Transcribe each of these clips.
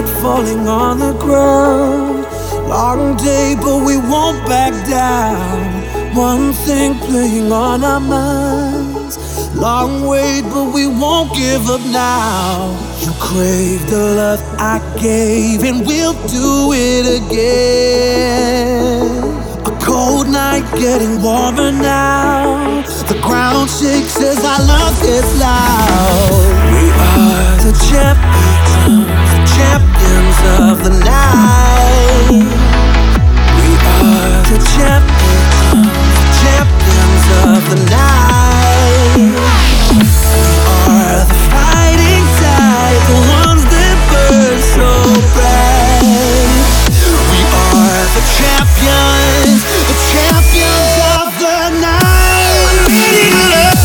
falling on the ground. Long day, but we won't back down. One thing playing on our minds. Long wait, but we won't give up now. You crave the love I gave, and we'll do it again. A cold night getting warmer now. The ground shakes as our love gets loud. We are the champions of the night. We are the champions of the night. We are the fighting tide, the ones that burn so bright. We are the champions of the night. Ready to love.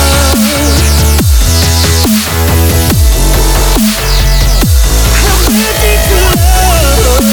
I'm ready to love.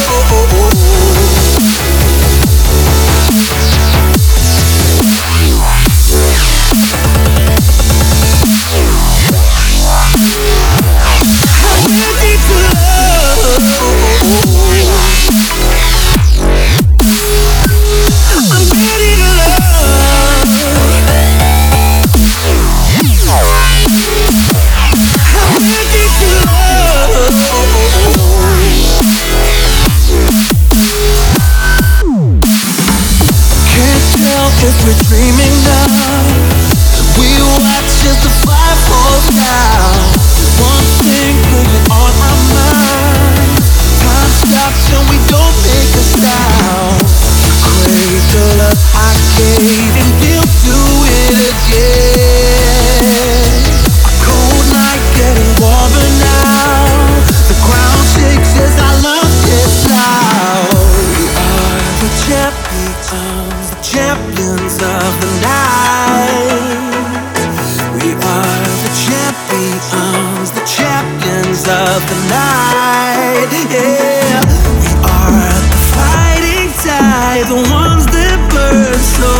If we're dreaming now, we watch as the fire falls down. One thing playing on our minds. Time stops and we don't make a sound. Crave the love I gave, and we'll do it again. A cold night getting warmer now. The ground shakes as our love gets loud. We are the champions of the night. We are the champions of the night. Yeah, we are the fighting tide, the ones that burn so